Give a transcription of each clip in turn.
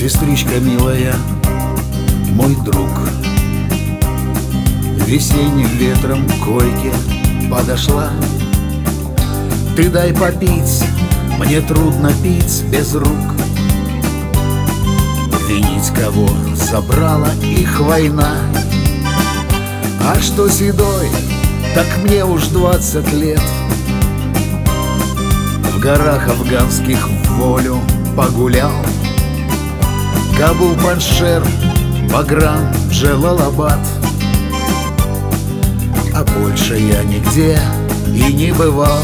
Сестричка милая, мой друг, весенним ветром к койке подошла. Ты дай попить, мне трудно пить без рук. Винить кого забрала их война. А что седой, так мне уж 20 лет. В горах афганских в волю погулял. Кабул, Паншер, Баграм, Джелалабад. А больше я нигде и не бывал.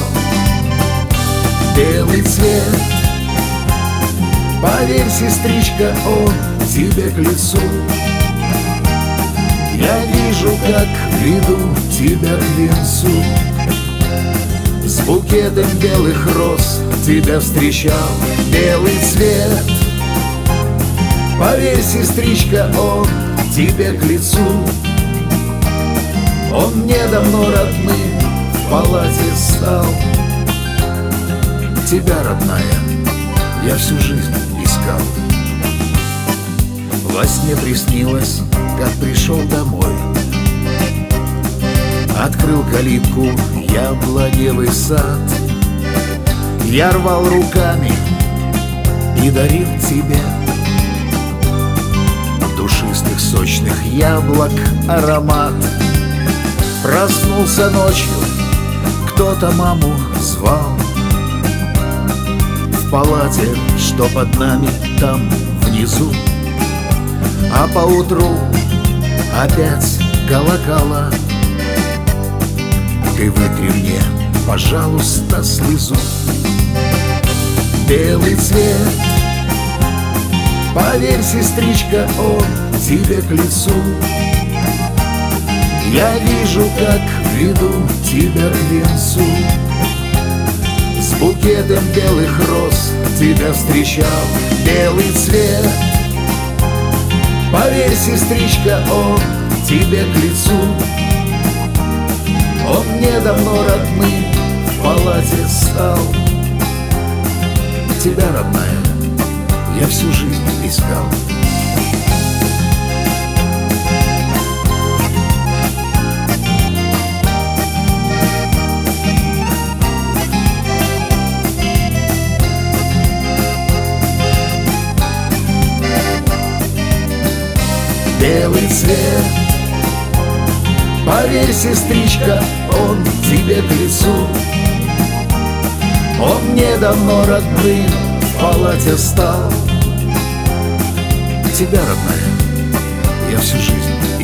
Белый цвет, поверь, сестричка, он тебе к лицу. Я вижу, как веду тебя к венцу. С букетом белых роз тебя встречал. Белый цвет, поверь, сестричка, он тебе к лицу. Он мне давно родным в палате стал. Тебя, родная, я всю жизнь искал. Во сне приснилось, как пришел домой. Открыл калитку яблоневый сад. Я рвал руками и дарил тебе душистых сочных яблок аромат. Проснулся ночью, кто-то маму звал. В палате, что под нами там внизу. А поутру опять колокола. Ты вытри мне, пожалуйста, слезу. Белый цвет, поверь, сестричка, он тебе к лицу. Я вижу, как веду тебя к венцу. С букетом белых роз тебя встречал. Белый цвет, поверь, сестричка, он тебе к лицу. Он мне давно родным в палате стал. Тебя, родная, я всю жизнь искал. Белый цвет, поверь, сестричка, он тебе к лицу. Он мне давно родным в палате стал. Тебя, родная, я всю жизнь